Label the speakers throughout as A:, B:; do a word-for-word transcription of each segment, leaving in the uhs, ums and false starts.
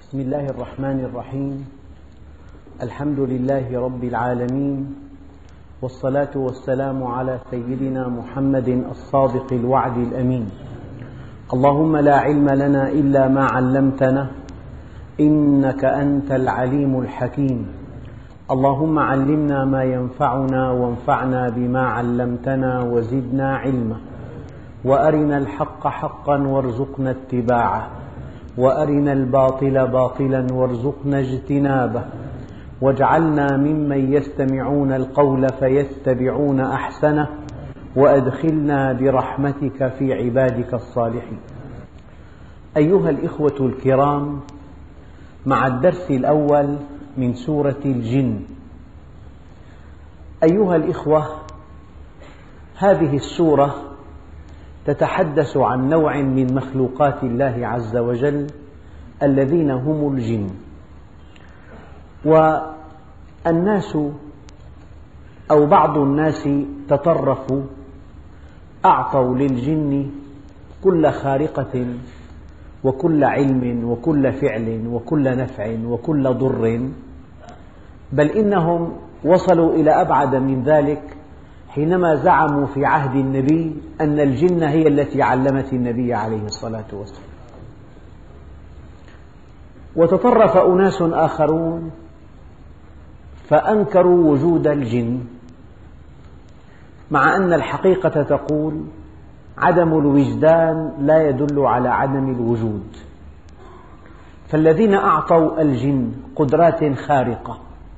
A: بسم الله الرحمن الرحيم. الحمد لله رب العالمين، والصلاة والسلام على سيدنا محمد الصادق الوعد الأمين. اللهم لا علم لنا إلا ما علمتنا إنك أنت العليم الحكيم. اللهم علمنا ما ينفعنا وانفعنا بما علمتنا وزدنا علما، وأرنا الحق حقا وارزقنا اتباعه، وأرنا الباطل باطلا وارزقنا اجتنابه، واجعلنا ممن يستمعون القول فيتبعون أحسنه، وأدخلنا برحمتك في عبادك الصالحين. أيها الإخوة الكرام، مع الدرس الأول من سورة الجن. أيها الإخوة، هذه السورة تتحدث عن نوع من مخلوقات الله عز وجل الذين هم الجن. والناس أو بعض الناس تطرفوا، أعطوا للجن كل خارقة وكل علم وكل فعل وكل نفع وكل ضر، بل إنهم وصلوا إلى أبعد من ذلك حينما زعموا في عهد النبي أن الجن هي التي علمت النبي عليه الصلاة والسلام. وتطرف أناس آخرون فأنكروا وجود الجن، مع أن الحقيقة تقول عدم الوجدان لا يدل على عدم الوجود. فالذين أعطوا الجن قدرات خارقة،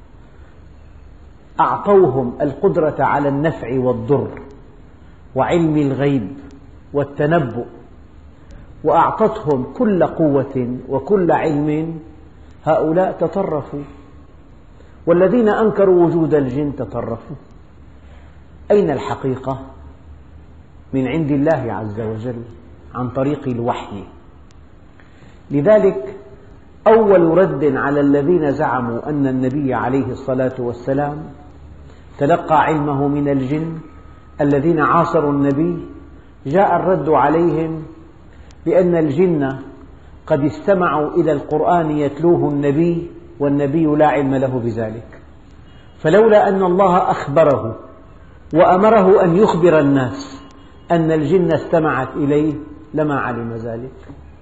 A: أعطوهم القدرة على النفع والضر وعلم الغيب والتنبؤ، وأعطتهم كل قوة وكل علم، هؤلاء تطرفوا. والذين أنكروا وجود الجن تطرفوا. أين الحقيقة؟ من عند الله عز وجل عن طريق الوحي. لذلك أول رد على الذين زعموا أن النبي عليه الصلاة والسلام تلقى علمه من الجن، الذين عاصروا النبي، جاء الرد عليهم بأن الجن قد استمعوا إلى القرآن يتلوه النبي والنبي لا علم له بذلك، فلولا أن الله أخبره وأمره أن يخبر الناس أن الجن استمعت إليه لما علم ذلك.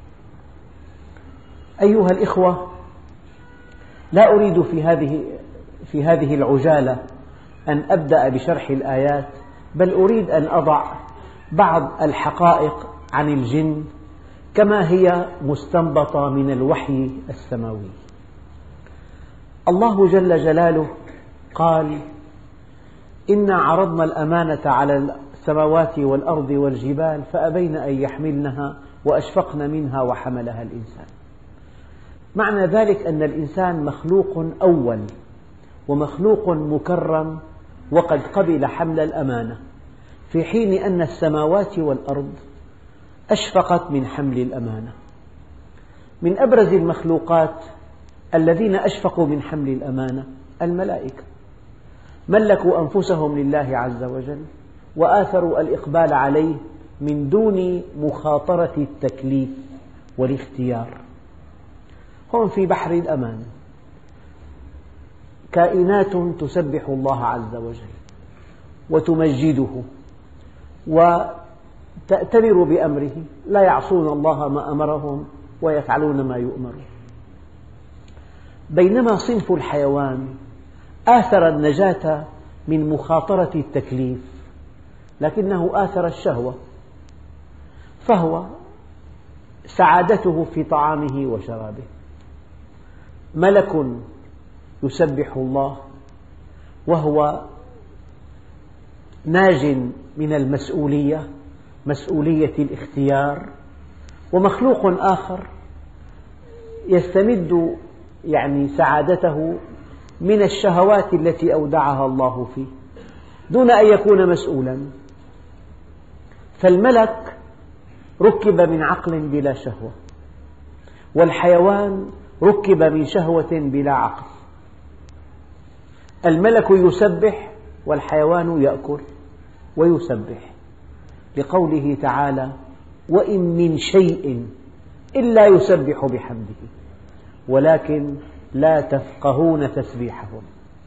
A: أيها الإخوة، لا أريد في هذه في هذه العجالة أن أبدأ بشرح الآيات، بل أريد أن أضع بعض الحقائق عن الجن كما هي مستنبطة من الوحي السماوي. الله جل جلاله قال: إنا عرضنا الأمانة على السماوات والأرض والجبال فأبين أن يحملنها وأشفقن منها وحملها الإنسان. معنى ذلك أن الإنسان مخلوق أول ومخلوق مكرم، وقد قبل حمل الأمانة، في حين أن السماوات والأرض أشفقت من حمل الأمانة. من أبرز المخلوقات الذين أشفقوا من حمل الأمانة الملائكة، ملكوا أنفسهم لله عز وجل وآثروا الإقبال عليه من دون مخاطرة التكليف والاختيار. هم في بحر الأمان، كائنات تسبح الله عز وجل وتمجده وتأتمر بأمره، لا يعصون الله ما أمرهم ويفعلون ما يؤمرون. بينما صنف الحيوان آثر النجاة من مخاطرة التكليف، لكنه آثر الشهوة، فهو سعادته في طعامه وشرابه. ملك يسبح الله وهو ناج من المسؤولية، مسؤولية الاختيار. ومخلوق آخر يستمد يعني سعادته من الشهوات التي أودعها الله فيه دون أن يكون مسؤولا. فالملك ركب من عقل بلا شهوة، والحيوان ركب من شهوة بلا عقل. الملك يسبح والحيوان يأكل ويسبح، لقوله تعالى: وإن من شيء إلا يسبح بحمده ولكن لا تفقهون تسبيحهم.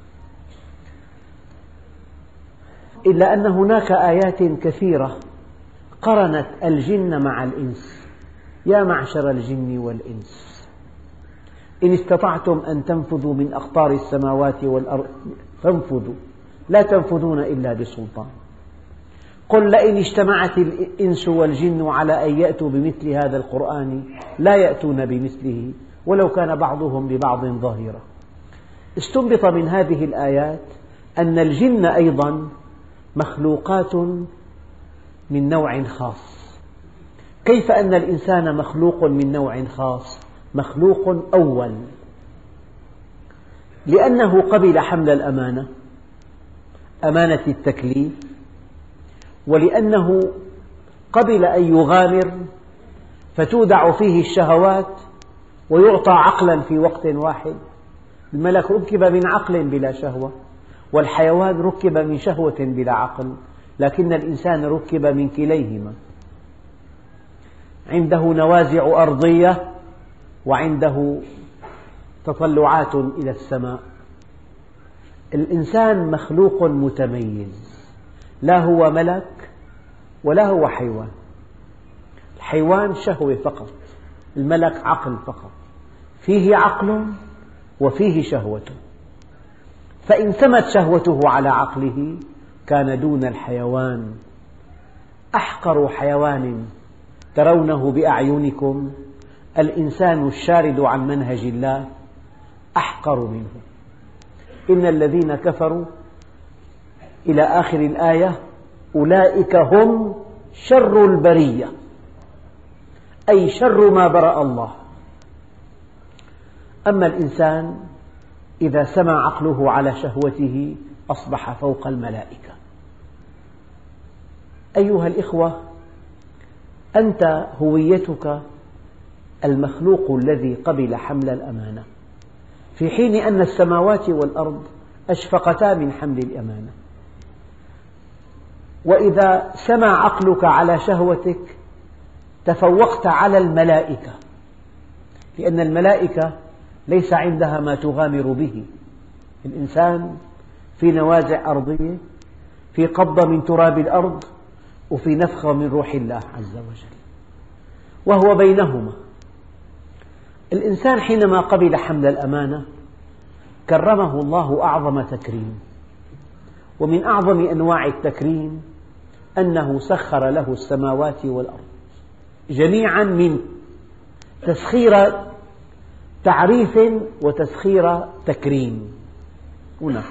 A: إلا أن هناك آيات كثيرة قرنت الجن مع الإنس: يا معشر الجن والإنس إن استطعتم أن تنفذوا من أقطار السماوات والأرض فانفذوا لا تنفذون إلا بسلطان. قل لئن اجتمعت الإنس والجن على أن يأتوا بمثل هذا القرآن لا يأتون بمثله ولو كان بعضهم لبعض ظهيرا. استنبط من هذه الآيات أن الجن أيضا مخلوقات من نوع خاص. كيف أن الإنسان مخلوق من نوع خاص؟ مخلوق أول لأنه قبل حمل الأمانة، أمانة التكليف، ولأنه قبل أن يغامر فتودع فيه الشهوات ويعطى عقلا في وقت واحد. الملك ركب من عقل بلا شهوة، والحيوان ركب من شهوة بلا عقل، لكن الإنسان ركب من كليهما. عنده نوازع أرضية وعنده تطلعات إلى السماء. الإنسان مخلوق متميز، لا هو ملك ولا هو حيوان. الحيوان شهوة فقط، الملك عقل فقط، فيه عقل وفيه شهوة، فإن سمت شهوته على عقله كان دون الحيوان. أحقر حيوان ترونه بأعينكم الإنسان الشارد عن منهج الله أحقر منه. إن الذين كفروا إلى آخر الآية أولئك هم شر البرية، أي شر ما برأ الله. أما الإنسان إذا سمى عقله على شهوته أصبح فوق الملائكة. أيها الإخوة، أنت هويتك المخلوق الذي قبل حمل الأمانة، في حين أن السماوات والأرض أشفقتا من حمل الأمانة. وإذا سمى عقلك على شهوتك تفوقت على الملائكة، لأن الملائكة ليس عندها ما تغامر به. الإنسان في نوازع أرضية، في قبضة من تراب الأرض، وفي نفخة من روح الله عز وجل، وهو بينهما. الإنسان حينما قبل حمل الأمانة كرمه الله أعظم تكريم، ومن أعظم أنواع التكريم أنه سخر له السماوات والأرض جميعا من تسخير تعريف وتسخير تكريم. هنا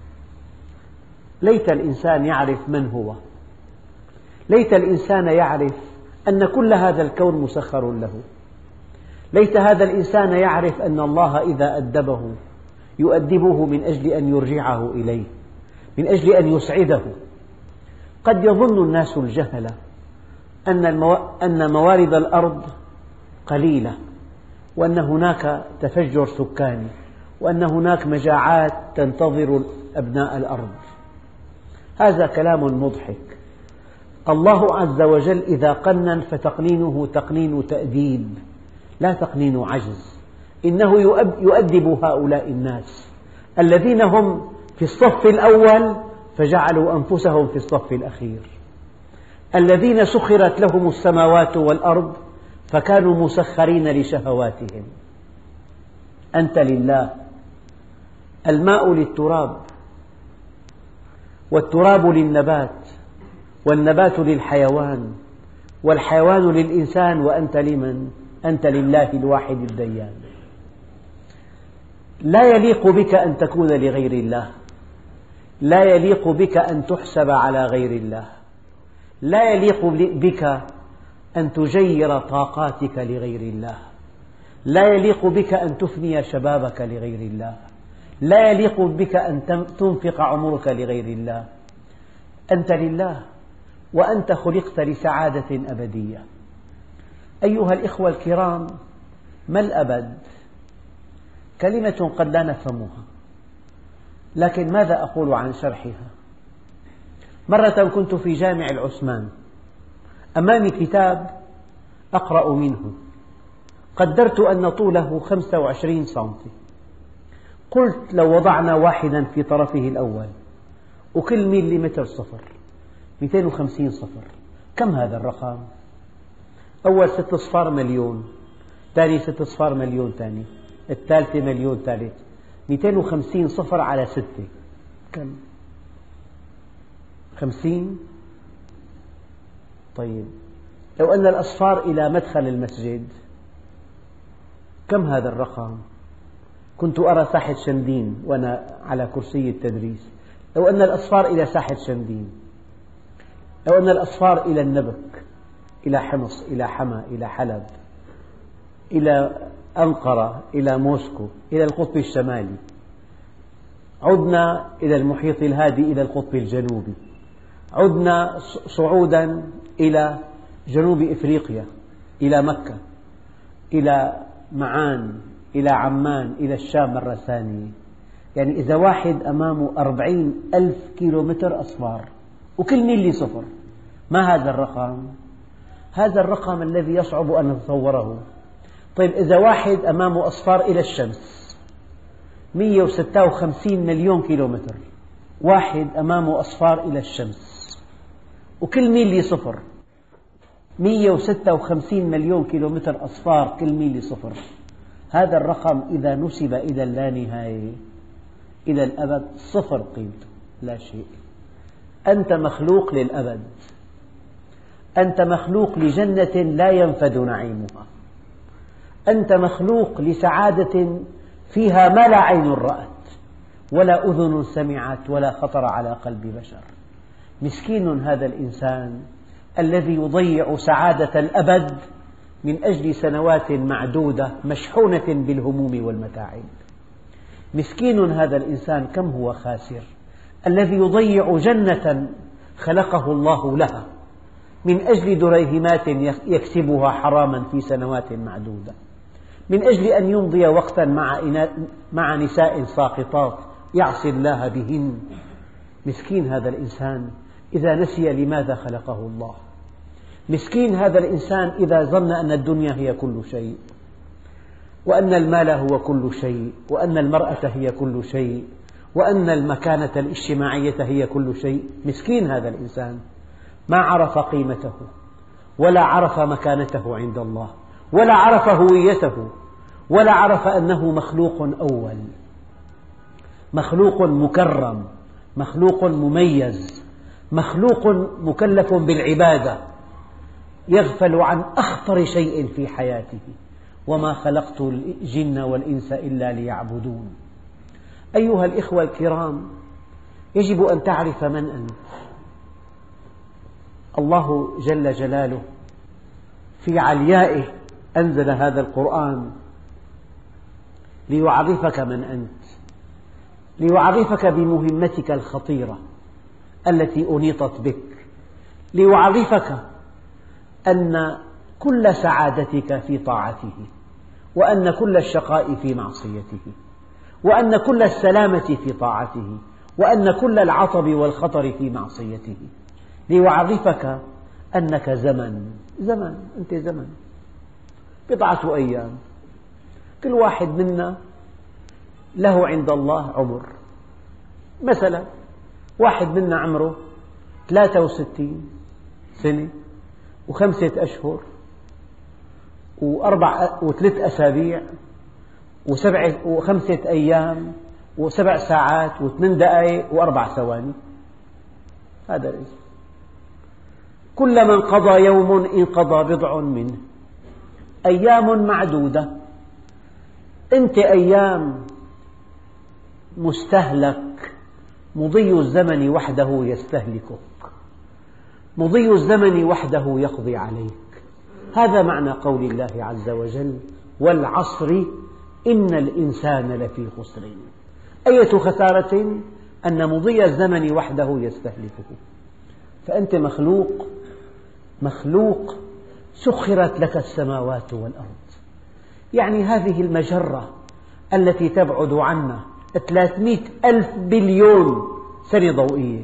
A: ليت الإنسان يعرف من هو، ليت الإنسان يعرف أن كل هذا الكون مسخر له، ليت هذا الإنسان يعرف أن الله إذا أدبه يؤدبه من أجل أن يرجعه إليه، من أجل أن يسعده. قد يظن الناس الجهلة أن, المو... أن موارد الأرض قليلة، وأن هناك تفجر سكاني، وأن هناك مجاعات تنتظر أبناء الأرض. هذا كلام مضحك. الله عز وجل إذا قنن فتقنينه تقنين تأديب لا تقنين عجز. إنه يؤدب هؤلاء الناس الذين هم في الصف الأول فجعلوا أنفسهم في الصف الأخير، الذين سخرت لهم السماوات والأرض فكانوا مسخرين لشهواتهم. أنت لله، الماء للتراب، والتراب للنبات، والنبات للحيوان، والحيوان للإنسان، وأنت لمن؟ أنت لله الواحد الديان. لا يليق بك أن تكون لغير الله، لا يليق بك أن تحسب على غير الله، لا يليق بك أن تجير طاقاتك لغير الله، لا يليق بك أن تفني شبابك لغير الله، لا يليق بك أن تنفق عمرك لغير الله. أنت لله، وأنت خلقت لسعادة أبدية. أيها الإخوة الكرام، ما الأبد؟ كلمة قد لا نفهمها، لكن ماذا أقول عن شرحها؟ مرة كنت في جامع العثمان، أمامي كتاب أقرأ منه، قدرت أن طوله خمسة وعشرين سنتي. قلت لو وضعنا واحدا في طرفه الأول وكل ميليمتر صفر، مئتين وخمسين صفر، كم هذا الرقم؟ أول ست أصفار مليون، ثاني ست أصفار مليون ثاني، الثالثة مليون ثالث، مئتين وخمسين صفر على ستة، كم؟ خمسين. طيب لو أن الأصفار إلى مدخل المسجد، كم هذا الرقم؟ كنت أرى ساحة شندين وأنا على كرسي التدريس. لو أن الأصفار إلى ساحة شندين، لو أن الأصفار إلى النبك، إلى حمص، إلى حما، إلى حلب، إلى أنقرة، إلى موسكو، إلى القطب الشمالي، عدنا إلى المحيط الهادي، إلى القطب الجنوبي، عدنا صعودا إلى جنوب إفريقيا، إلى مكة، إلى معان، إلى عمان، إلى الشام مرة ثانية. يعني إذا واحد أمامه أربعين ألف كيلومتر أصفار وكل ميلي صفر، ما هذا الرقم؟ هذا الرقم الذي يصعب أن نتصوره. طيب إذا واحد أمامه أصفار إلى الشمس مئة وستة وخمسين مليون كيلومتر، واحد أمامه أصفار إلى الشمس وكل ميلي صفر، مئة وستة وخمسين مليون كيلومتر أصفار كل ميلي صفر، هذا الرقم إذا نسب إلى اللانهاية، إلى الأبد، صفر قيمته، لا شيء. أنت مخلوق للأبد، أنت مخلوق لجنة لا ينفد نعيمها، أنت مخلوق لسعادة فيها ما لا عين رأت ولا أذن سمعت ولا خطر على قلب بشر. مسكين هذا الإنسان الذي يضيع سعادة الأبد من أجل سنوات معدودة مشحونة بالهموم والمتاعب. مسكين هذا الإنسان، كم هو خاسر، الذي يضيع جنة خلقه الله لها من أجل دريهمات يكسبها حراما في سنوات معدودة، من أجل أن يمضي وقتا مع نساء ساقطات يعصي الله بهن. مسكين هذا الإنسان إذا نسي لماذا خلقه الله. مسكين هذا الإنسان إذا ظن أن الدنيا هي كل شيء، وأن المال هو كل شيء، وأن المرأة هي كل شيء، وأن المكانة الاجتماعية هي كل شيء. مسكين هذا الإنسان، ما عرف قيمته ولا عرف مكانته عند الله ولا عرف هويته ولا عرف أنه مخلوق أول، مخلوق مكرم، مخلوق مميز، مخلوق مكلف بالعبادة، يغفل عن أخطر شيء في حياته. وما خلقت الجن والإنس إلا ليعبدون. أيها الإخوة الكرام، يجب أن تعرف من أنت. الله جل جلاله في عليائه أنزل هذا القرآن ليعرفك من أنت، ليعرفك بمهمتك الخطيرة التي أنيطت بك، ليعرفك أن كل سعادتك في طاعته، وأن كل الشقاء في معصيته، وأن كل السلامة في طاعته، وأن كل العطب والخطر في معصيته، ليعرفك أنك زمن زمن أنت زمن، بضعة أيام. كل واحد منا له عند الله عمر. مثلا واحد منا عمره ثلاثة وستين سنة وخمسة أشهر وأربع وثلاث أسابيع وسبع وخمسة أيام وسبع ساعات وثمان دقائق وأربع ثواني. هذا الاسم. كل من قضى يوم انقضى بضع منه، أيام معدودة. أنت أيام مستهلك، مضي الزمن وحده يستهلكك، مضي الزمن وحده يقضي عليك. هذا معنى قول الله عز وجل: والعصر إن الإنسان لفي خسر. أية خسارة أن مضي الزمن وحده يستهلكه. فأنت مخلوق مخلوق سخرت لك السماوات والأرض. يعني هذه المجرة التي تبعد عنا ثلاثمئة ألف بليون سنة ضوئية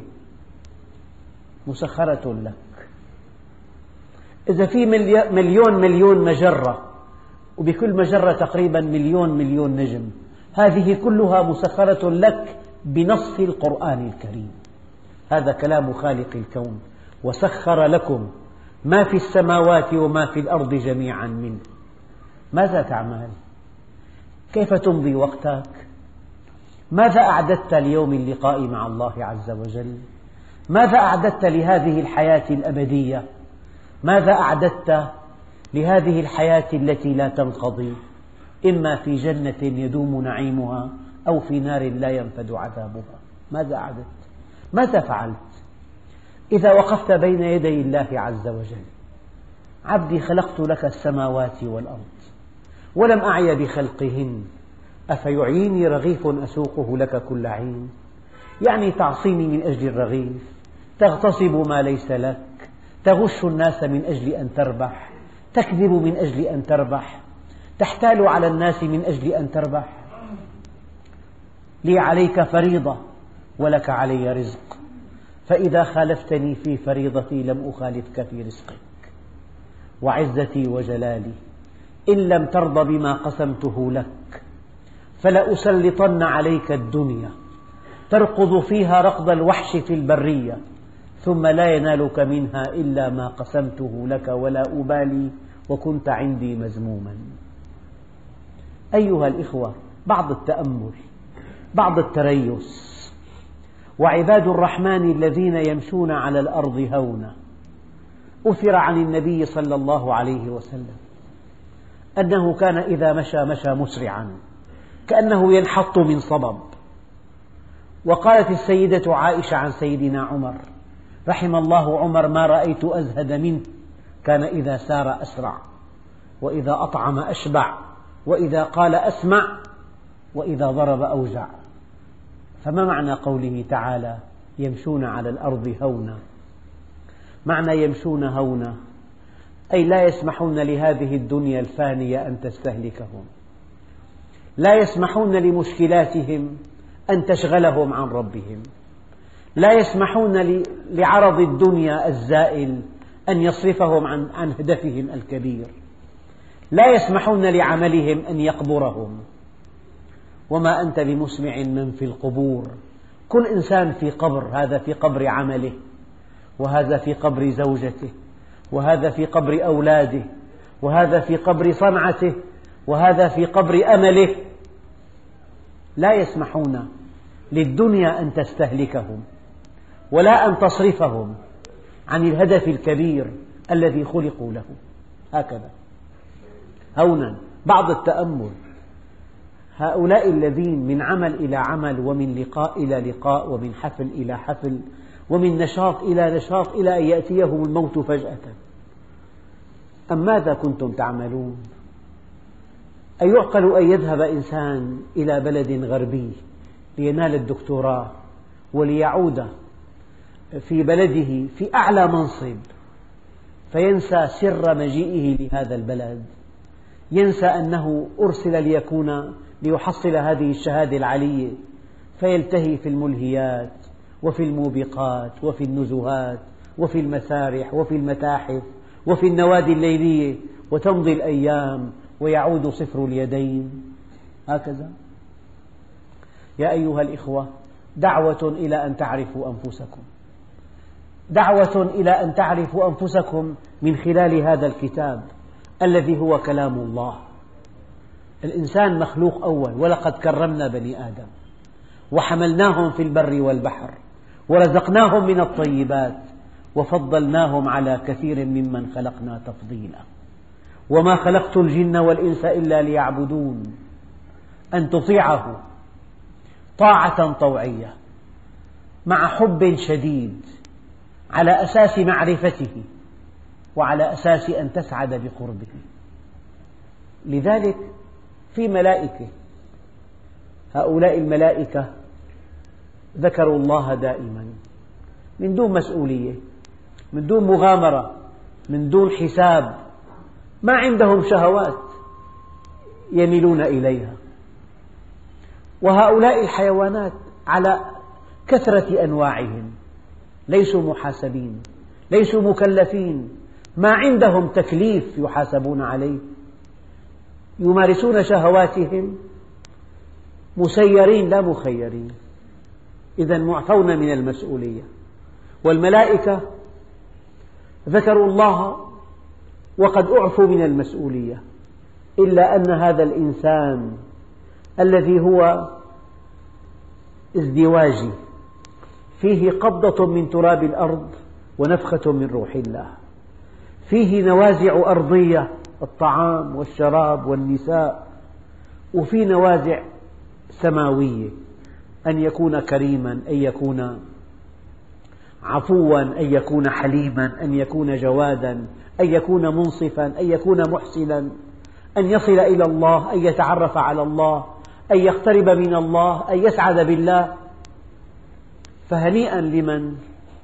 A: مسخرة لك. إذا في مليون مليون مجرة وبكل مجرة تقريبا مليون مليون نجم، هذه كلها مسخرة لك بنص القرآن الكريم. هذا كلام خالق الكون: وسخر لكم ما في السماوات وما في الأرض جميعا منه. ماذا تعمل؟ كيف تمضي وقتك؟ ماذا أعددت ليوم اللقاء مع الله عز وجل؟ ماذا أعددت لهذه الحياة الأبدية؟ ماذا أعددت لهذه الحياة التي لا تنقضي، إما في جنة يدوم نعيمها أو في نار لا ينفد عذابها؟ ماذا أعددت؟ ماذا فعلت؟ إذا وقفت بين يدي الله عز وجل: عبدي خلقت لك السماوات والأرض ولم أعي بخلقهن أفيعيني رغيف أسوقه لك كل عين؟ يعني تعصيني من أجل الرغيف، تغتصب ما ليس لك، تغش الناس من أجل أن تربح، تكذب من أجل أن تربح، تحتال على الناس من أجل أن تربح. لي عليك فريضة ولك علي رزق، فإذا خالفتني في فريضتي لم أخالفك في رزقك. وعزتي وجلالي إن لم ترض بما قسمته لك فلأسلطن عليك الدنيا تركض فيها ركض الوحش في البرية، ثم لا ينالك منها إلا ما قسمته لك ولا أبالي وكنت عندي مذموما. أيها الإخوة، بعض التأمل، بعض التريث. وعباد الرحمن الذين يمشون على الأرض هونا. أثر عن النبي صلى الله عليه وسلم أنه كان إذا مشى مشى مسرعا كأنه ينحط من صبب. وقالت السيدة عائشة عن سيدنا عمر: رحم الله عمر ما رأيت أزهد منه، كان إذا سار أسرع، وإذا أطعم أشبع، وإذا قال أسمع، وإذا ضرب أوجع. فما معنى قوله تعالى: يمشون على الأرض هونا؟ معنى يمشون هونا أي لا يسمحون لهذه الدنيا الفانية أن تستهلكهم، لا يسمحون لمشكلاتهم أن تشغلهم عن ربهم، لا يسمحون لعرض الدنيا الزائل أن يصرفهم عن, عن هدفهم الكبير، لا يسمحون لعملهم أن يقبرهم. وما أنت بمسمع من في القبور. كل إنسان في قبر، هذا في قبر عمله، وهذا في قبر زوجته، وهذا في قبر أولاده، وهذا في قبر صنعته، وهذا في قبر أمله. لا يسمحون للدنيا أن تستهلكهم ولا أن تصرفهم عن الهدف الكبير الذي خلقوا له. هكذا هونا. بعض التأمل: هؤلاء الذين من عمل إلى عمل، ومن لقاء إلى لقاء، ومن حفل إلى حفل، ومن نشاط إلى نشاط، إلى أن يأتيهم الموت فجأة، أم ماذا كنتم تعملون؟ أيعقل أن يذهب إنسان إلى بلد غربي لينال الدكتوراه وليعود في بلده في أعلى منصب فينسى سر مجيئه لهذا البلد، ينسى أنه أرسل ليكون ليحصل هذه الشهادة العالية، فيلتهي في الملهيات وفي الموبقات وفي النزهات وفي المسارح وفي المتاحف وفي النوادي الليلية، وتمضي الأيام ويعود صفر اليدين. هكذا. يا أيها الإخوة، دعوة إلى أن تعرفوا أنفسكم، دعوة إلى أن تعرفوا أنفسكم من خلال هذا الكتاب الذي هو كلام الله. الإنسان مخلوق أول، ولقد كرمنا بني آدم وحملناهم في البر والبحر ورزقناهم من الطيبات وفضلناهم على كثير ممن خلقنا تفضيلا. وما خلقت الجن والإنس إلا ليعبدون. أن تطيعه طاعة طوعية مع حب شديد على أساس معرفته وعلى أساس أن تسعد بقربه. لذلك في ملائكة، هؤلاء الملائكة ذكروا الله دائما من دون مسؤولية، من دون مغامرة، من دون حساب، ما عندهم شهوات يميلون إليها. وهؤلاء الحيوانات على كثرة أنواعهم ليسوا محاسبين، ليسوا مكلفين، ما عندهم تكليف يحاسبون عليه. يمارسون شهواتهم مسيرين لا مخيرين، إذن معفون من المسؤولية. والملائكة ذكروا الله وقد أعفوا من المسؤولية، إلا أن هذا الإنسان الذي هو ازدواجي فيه قبضة من تراب الأرض ونفخة من روح الله، فيه نوازع أرضية الطعام والشراب والنساء، وفي نوازع سماوية أن يكون كريما، أن يكون عفوا، أن يكون حليما، أن يكون جوادا، أن يكون منصفا، أن يكون محسنا، أن يصل إلى الله، أن يتعرف على الله، أن يقترب من الله، أن يسعد بالله. فهنيئا لمن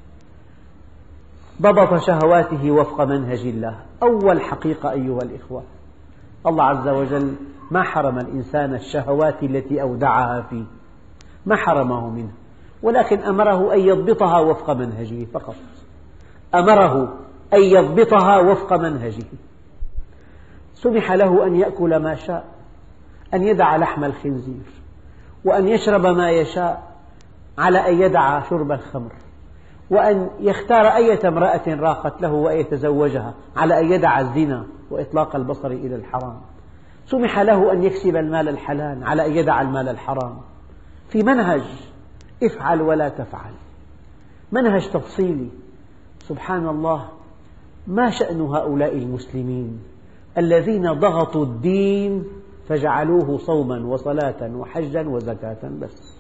A: ضبط شهواته وفق منهج الله. أول حقيقة أيها الإخوة، الله عز وجل ما حرم الإنسان الشهوات التي أودعها فيه، ما حرمه منها، ولكن أمره أن يضبطها وفق منهجه فقط، أمره أن يضبطها وفق منهجه. سمح له أن يأكل ما شاء، أن يدع لحم الخنزير، وأن يشرب ما يشاء، على أن يدع شرب الخمر، وأن يختار أية امرأة راقت له وأن يتزوجها، على أن يدع الزنا وإطلاق البصر إلى الحرام. سمح له أن يكسب المال الحلال، على أن يدع المال الحرام، في منهج افعل ولا تفعل، منهج تفصيلي. سبحان الله، ما شأن هؤلاء المسلمين الذين ضغطوا الدين فجعلوه صوما وصلاة وحجا وزكاة بس؟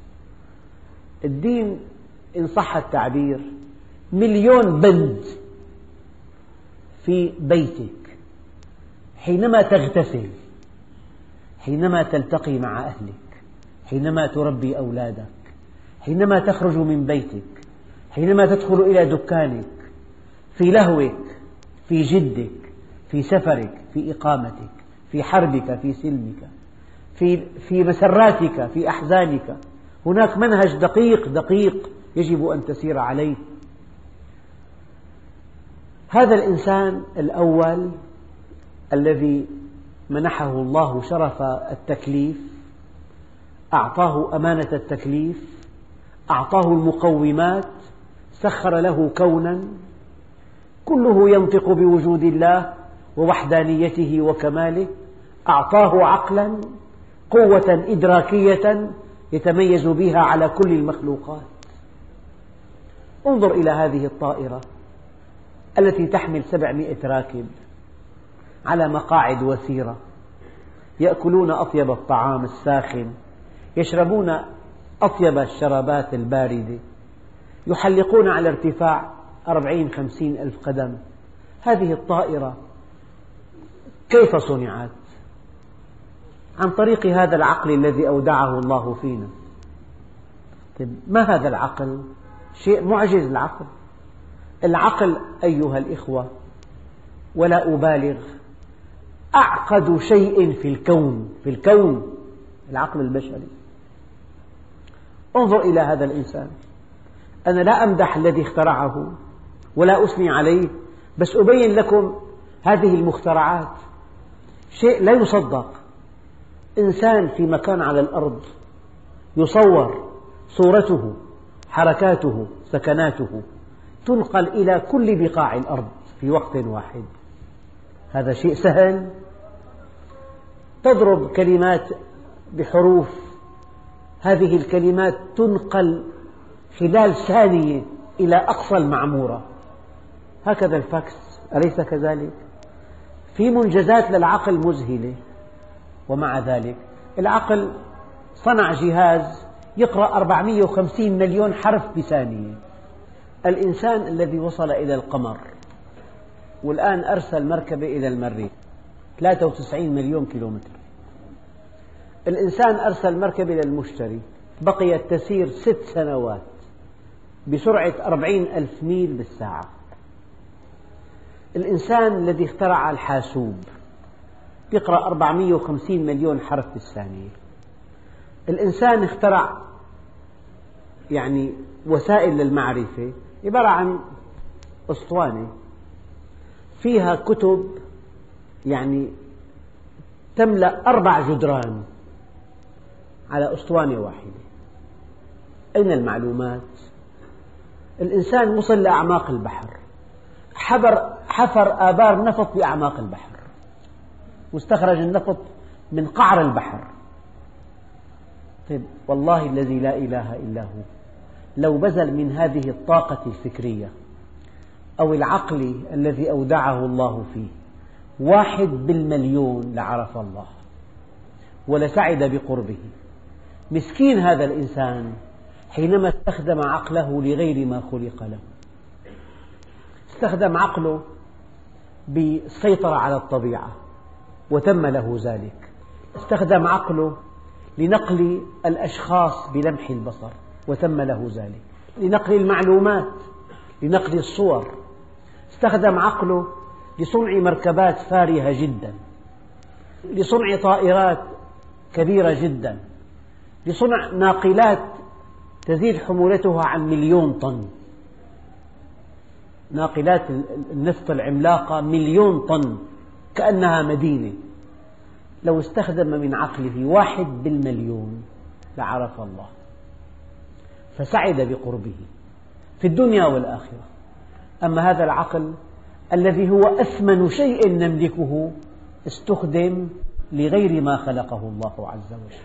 A: الدين إن صح التعبير مليون بند في بيتك، حينما تغتسل، حينما تلتقي مع أهلك، حينما تربي أولادك، حينما تخرج من بيتك، حينما تدخل إلى دكانك، في لهوك، في جدك، في سفرك، في إقامتك، في حربك، في سلمك، في, في مسراتك، في أحزانك، هناك منهج دقيق دقيق يجب أن تسير عليه. هذا الإنسان الأول الذي منحه الله شرف التكليف، أعطاه أمانة التكليف، أعطاه المقومات، سخر له كونا كله ينطق بوجود الله ووحدانيته وكماله، أعطاه عقلا، قوة إدراكية يتميز بها على كل المخلوقات. انظر إلى هذه الطائرة التي تحمل سبعمئة راكب على مقاعد وثيرة، يأكلون أطيب الطعام الساخن، يشربون أطيب الشرابات الباردة، يحلقون على ارتفاع أربعين خمسين ألف قدم. هذه الطائرة كيف صنعت؟ عن طريق هذا العقل الذي أودعه الله فينا. طيب، ما هذا العقل؟ شيء معجز العقل. العقل أيها الإخوة، ولا أبالغ، أعقد شيء في الكون، في الكون العقل البشري. انظر إلى هذا الإنسان، أنا لا أمدح الذي اخترعه ولا أثني عليه، بس أبين لكم هذه المخترعات شيء لا يصدق. إنسان في مكان على الأرض يصور صورته، حركاته، سكناته، تنقل إلى كل بقاع الأرض في وقت واحد. هذا شيء سهل؟ تضرب كلمات بحروف، هذه الكلمات تنقل خلال ثانية إلى أقصى المعمورة. هكذا الفاكس، أليس كذلك؟ في منجزات للعقل مذهلة، ومع ذلك العقل صنع جهاز يقرأ أربعمئة وخمسين مليون حرف بثانية. الإنسان الذي وصل إلى القمر والآن أرسل مركبة إلى المريخ ثلاثة وتسعين مليون كيلومتر. الإنسان أرسل مركبة إلى المشتري، بقيت تسير ست سنوات بسرعة أربعين ألف ميل بالساعة. الإنسان الذي اخترع الحاسوب يقرأ أربعمئة وخمسين مليون حرف بالثانية. الإنسان اخترع يعني وسائل للمعرفة عبارة عن أسطوانة فيها كتب يعني تملأ أربع جدران على أسطوانة واحدة. أين المعلومات؟ الإنسان وصل لأعماق البحر، حفر, حفر آبار نفط بأعماق البحر واستخرج النفط من قعر البحر. طيب والله الذي لا إله إلا هو، لو بذل من هذه الطاقة الفكرية أو العقل الذي أودعه الله فيه واحد بالمليون لعرف الله ولسعد بقربه. مسكين هذا الإنسان حينما استخدم عقله لغير ما خلق له. استخدم عقله بالسيطرة على الطبيعة وتم له ذلك. استخدم عقله لنقل الأشخاص بلمح البصر وتم له ذلك، لنقل المعلومات، لنقل الصور. استخدم عقله لصنع مركبات فارهة جدا، لصنع طائرات كبيرة جدا، لصنع ناقلات تزيد حمولتها عن مليون طن. ناقلات النفط العملاقة مليون طن كأنها مدينة. لو استخدم من عقله واحد بالمليون لعرف الله فسعد بقربه في الدنيا والآخرة. أما هذا العقل الذي هو أثمن شيء نملكه استخدم لغير ما خلقه الله عز وجل.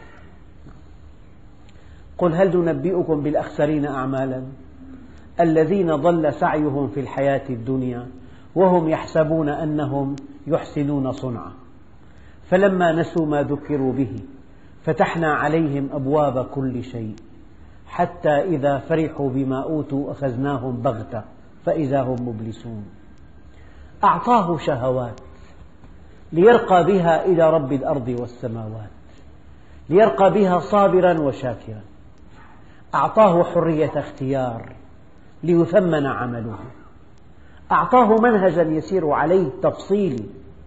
A: قل هل ننبئكم بالأخسرين أعمالا الذين ضل سعيهم في الحياة الدنيا وهم يحسبون أنهم يحسنون صنعا فلما نسوا ما ذكروا به فتحنا عليهم أبواب كل شيء حتى إذا فرحوا بما أوتوا أخذناهم بغتة فإذا هم مبلسون. أعطاه شهوات ليرقى بها إلى رب الأرض والسماوات، ليرقى بها صابرا وشاكرا. أعطاه حرية اختيار ليثمن عمله. أعطاه منهجا يسير عليه تفصيلي.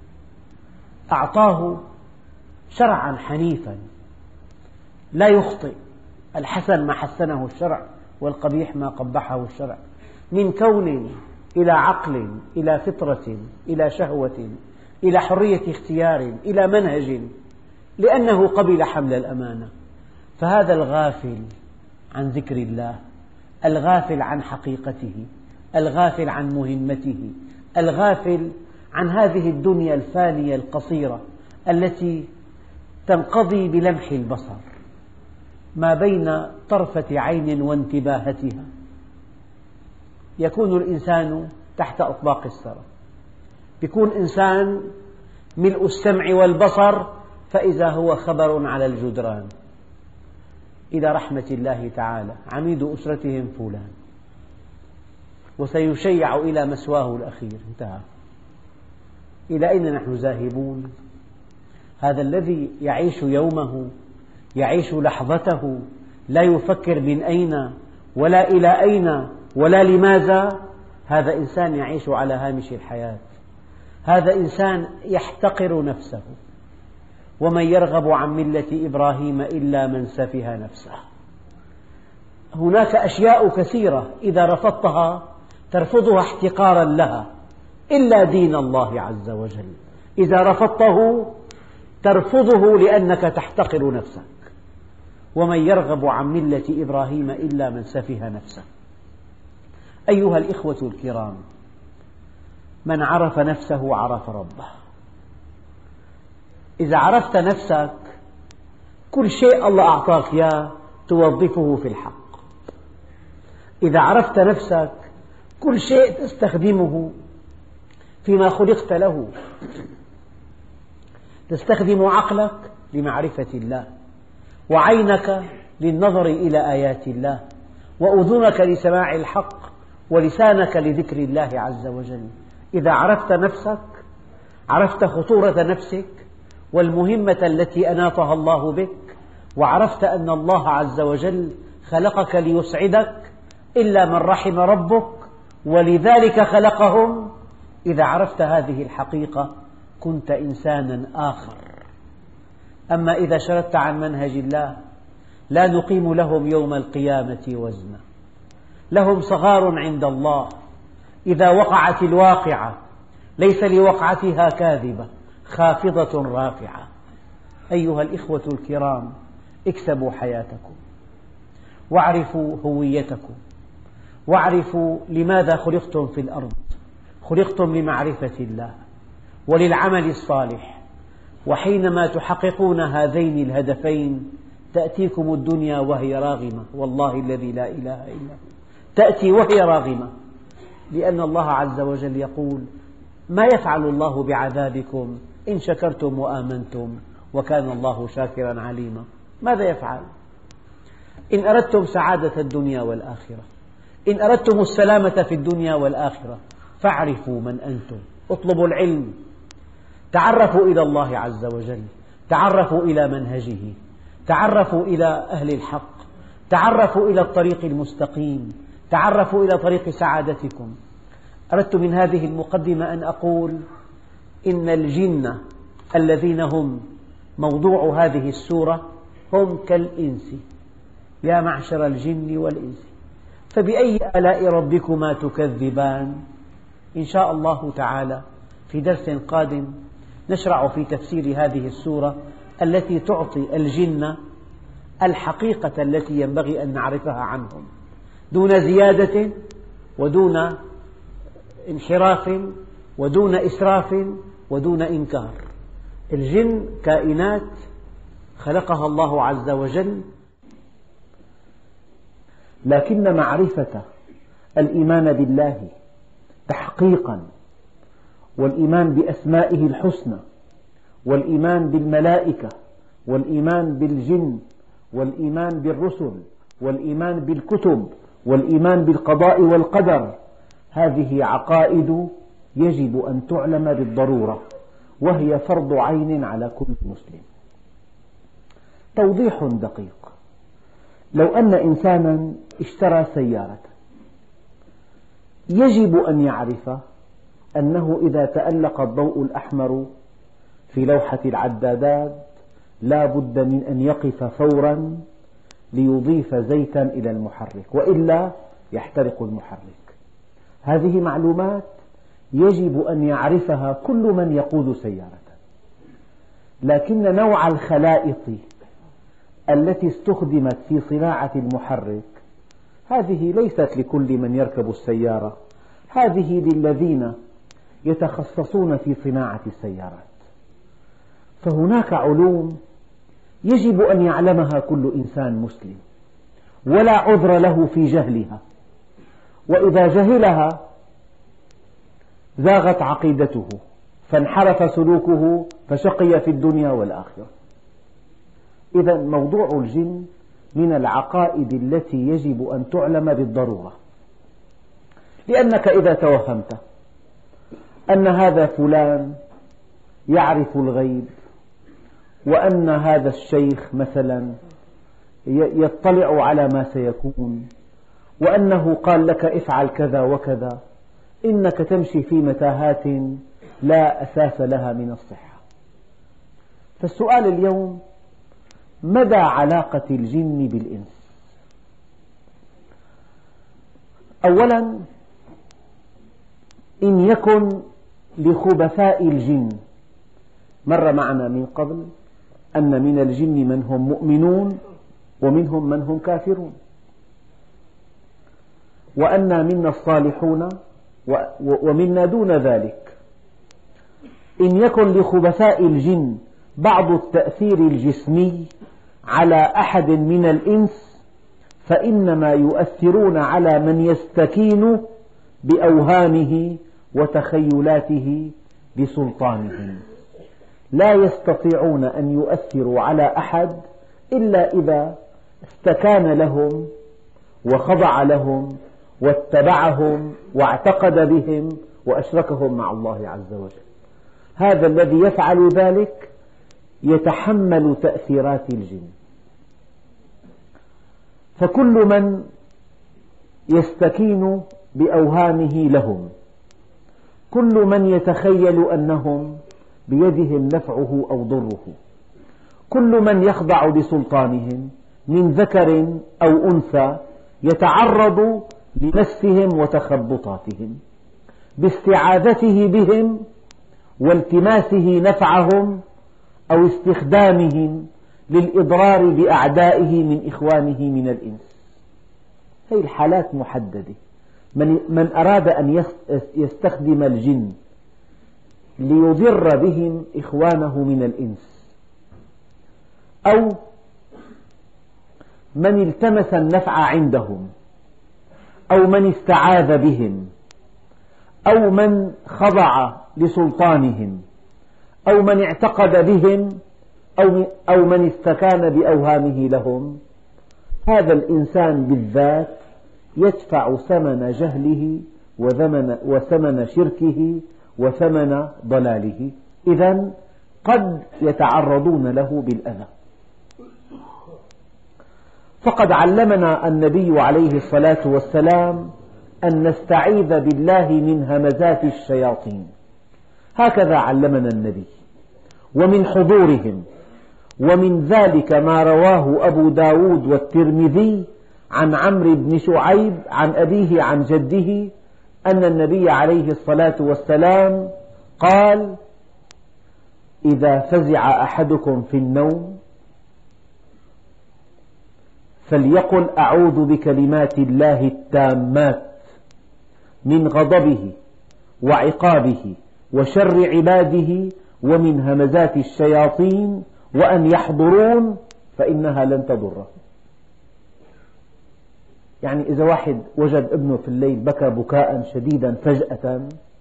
A: أعطاه شرعا حنيفا لا يخطئ، الحسن ما حسنه الشرع والقبيح ما قبحه الشرع، من كون إلى عقل إلى فطرة إلى شهوة إلى حرية اختيار إلى منهج، لأنه قبل حمل الأمانة. فهذا الغافل عن ذكر الله، الغافل عن حقيقته، الغافل عن مهمته، الغافل عن هذه الدنيا الفانية القصيرة التي تنقضي بلمح البصر ما بين طرفة عين وانتباهتها. يكون الإنسان تحت أطباق الثرى، يكون إنسان ملء السمع والبصر فإذا هو خبر على الجدران. إلى رحمة الله تعالى عميد أسرتهم فلان وسيشيع إلى مسواه الأخير، انتهى. إلى أين نحن ذاهبون؟ هذا الذي يعيش يومه، يعيش لحظته، لا يفكر من أين ولا إلى أين ولا لماذا، هذا إنسان يعيش على هامش الحياة. هذا إنسان يحتقر نفسه. ومن يرغب عن ملة إبراهيم إلا من سفه نفسه. هناك أشياء كثيرة إذا رفضتها ترفضها احتقارا لها، إلا دين الله عز وجل إذا رفضته ترفضه لأنك تحتقر نفسك. ومن يرغب عن ملة إبراهيم إلا من سفه نفسه. أيها الإخوة الكرام، من عرف نفسه عرف ربه. إذا عرفت نفسك كل شيء الله أعطاك إياه توظفه في الحق. إذا عرفت نفسك كل شيء تستخدمه فيما خلقت له. تستخدم عقلك لمعرفة الله، وعينك للنظر إلى آيات الله، وأذنك لسماع الحق، ولسانك لذكر الله عز وجل. إذا عرفت نفسك عرفت خطورة نفسك والمهمة التي أناطها الله بك، وعرفت أن الله عز وجل خلقك ليسعدك إلا من رحم ربك ولذلك خلقهم. إذا عرفت هذه الحقيقة كنت إنسانا آخر. أما إذا شردت عن منهج الله لا نقيم لهم يوم القيامة وزنا، لهم صغار عند الله. إذا وقعت الواقعة ليس لوقعتها كاذبة خافضة رافعة، أيها الإخوة الكرام، اكسبوا حياتكم، واعرفوا هويتكم، واعرفوا لماذا خلقتم في الأرض. خلقتم لمعرفة الله وللعمل الصالح، وحينما تحققون هذين الهدفين تأتيكم الدنيا وهي راغمة، والله الذي لا إله إلا هو تأتي وهي راغمة، لأن الله عز وجل يقول: ما يفعل الله بعذابكم إن شكرتم وآمنتم وكان الله شاكرا عليما. ماذا يفعل؟ إن أردتم سعادة الدنيا والآخرة، إن أردتم السلامة في الدنيا والآخرة، فاعرفوا من أنتم، اطلبوا العلم، تعرفوا إلى الله عز وجل، تعرفوا إلى منهجه، تعرفوا إلى أهل الحق، تعرفوا إلى الطريق المستقيم، تعرفوا إلى طريق سعادتكم. أردت من هذه المقدمة أن أقول إن الجن الذين هم موضوع هذه السورة هم كالإنس، يا معشر الجن والإنس، فبأي آلاء ربكما تكذبان؟ إن شاء الله تعالى في درس قادم نشرع في تفسير هذه السورة التي تعطي الجن الحقيقة التي ينبغي أن نعرفها عنهم، دون زيادة ودون انحراف ودون إسراف ودون إنكار. الجن كائنات خلقها الله عز وجل، لكن معرفة الإيمان بالله تحقيقا، والإيمان بأسمائه الحسنى، والإيمان بالملائكة، والإيمان بالجن، والإيمان بالرسل، والإيمان بالكتب، والإيمان بالقضاء والقدر، هذه عقائد يجب أن تعلم بالضرورة، وهي فرض عين على كل مسلم. توضيح دقيق: لو أن إنسانا اشترى سيارة، يجب أن يعرف أنه إذا تألق الضوء الأحمر في لوحة العدادات لا بد من أن يقف فورا ليضيف زيتا إلى المحرك، وإلا يحترق المحرك. هذه معلومات يجب أن يعرفها كل من يقود سيارة، لكن نوع الخلائط التي استخدمت في صناعة المحرك هذه ليست لكل من يركب السيارة، هذه للذين يتخصصون في صناعة السيارات. فهناك علوم يجب أن يعلمها كل إنسان مسلم، ولا عذر له في جهلها، وإذا جهلها زاغت عقيدته فانحرف سلوكه فشقي في الدنيا والآخرة. إذا موضوع الجن من العقائد التي يجب أن تعلم بالضرورة، لأنك إذا توهمت أن هذا فلان يعرف الغيب، وأن هذا الشيخ مثلا يطلع على ما سيكون، وأنه قال لك افعل كذا وكذا، إنك تمشي في متاهات لا أساس لها من الصحة. فالسؤال اليوم: مدى علاقة الجن بالإنس؟ أولا، إن يكن لخبثاء الجن، مر معنا من قبل أن من الجن من هم مؤمنون ومنهم من هم كافرون، وأن منا الصالحون ومنا دون ذلك. إن يكن لخبثاء الجن بعض التأثير الجسمي على أحد من الإنس، فإنما يؤثرون على من يستكين بأوهامه وتخيلاته بسلطانهم، لا يستطيعون أن يؤثروا على أحد إلا إذا استكان لهم وخضع لهم واتبعهم واعتقد بهم وأشركهم مع الله عز وجل. هذا الذي يفعل ذلك يتحمل تأثيرات الجن. فكل من يستكين بأوهامه لهم، كل من يتخيل أنهم بيدهم نفعه أو ضره، كل من يخضع لسلطانهم من ذكر أو أنثى يتعرض لمسهم وتخبطاتهم باستعاذته بهم والتماسه نفعهم أو استخدامهم للإضرار بأعدائه من إخوانه من الإنس. هذه الحالات محددة. من أراد أن يستخدم الجن ليضر بهم إخوانه من الإنس، أو من التمس النفع عندهم، أو من استعاذ بهم، أو من خضع لسلطانهم، أو من اعتقد بهم، أو من استكان بأوهامه لهم، هذا الإنسان بالذات يدفع ثمن جهله وثمن شركه وثمن ضلاله. إذن قد يتعرضون له بالأذى. فقد علمنا النبي عليه الصلاة والسلام أن نستعيذ بالله من همزات الشياطين، هكذا علمنا النبي. ومن حضورهم، ومن ذلك ما رواه أبو داود والترمذي عن عمرو بن شعيب عن أبيه عن جده أن النبي عليه الصلاة والسلام قال: إذا فزع أحدكم في النوم فليقل أعوذ بكلمات الله التامات من غضبه وعقابه وشر عباده ومن همزات الشياطين وأن يحضرون فإنها لن تضره. يعني إذا واحد وجد ابنه في الليل بكى بكاء شديدا فجأة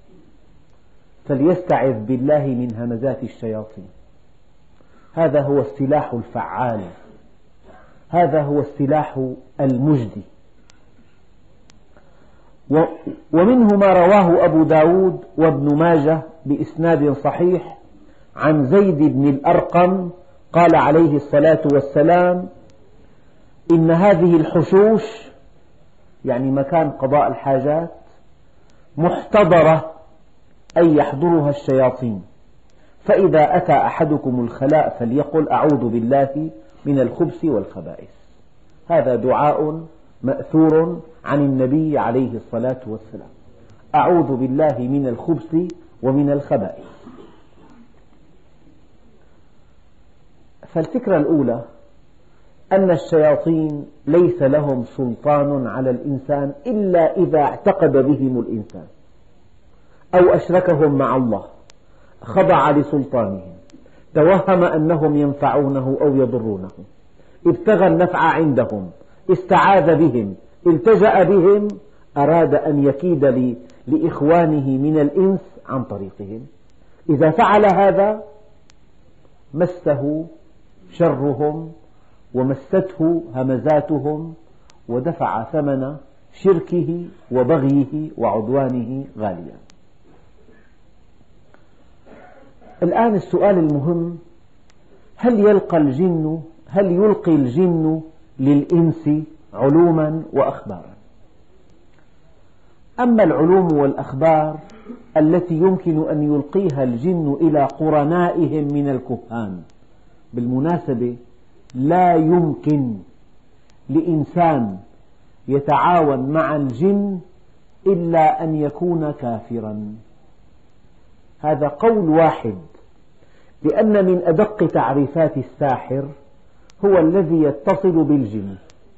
A: فليستعذ بالله من همزات الشياطين. هذا هو السلاح الفعال، هذا هو السلاح المجدي. ومنه ما رواه أبو داود وابن ماجه بإسناد صحيح عن زيد بن الأرقم قال عليه الصلاة والسلام: إن هذه الحشوش، يعني مكان قضاء الحاجات، محتضرة أي يحضرها الشياطين، فإذا أتى أحدكم الخلاء فليقل أعوذ بالله من الخبث والخبائث. هذا دعاء مأثور عن النبي عليه الصلاة والسلام: أعوذ بالله من الخبث ومن الخبائث. فالفكرة الأولى أن الشياطين ليس لهم سلطان على الإنسان إلا إذا اعتقد بهم الإنسان أو أشركهم مع الله، خضع لسلطانهم، توهم أنهم ينفعونه أو يضرونه، ابتغى النفع عندهم، استعاذ بهم، التجأ بهم، أراد أن يكيد لإخوانه من الإنس عن طريقهم. إذا فعل هذا مسه شرهم ومسته همزاتهم ودفع ثمن شركه وبغيه وعدوانه غاليا. الآن السؤال المهم: هل يلقى الجن هل يلقي الجن للإنس علوما وأخبارا؟ أما العلوم والأخبار التي يمكن أن يلقيها الجن إلى قرنائهم من الكهان، بالمناسبة لا يمكن لإنسان يتعاون مع الجن إلا أن يكون كافرا. هذا قول واحد، لأن من أدق تعريفات الساحر هو الذي يتصل بالجن.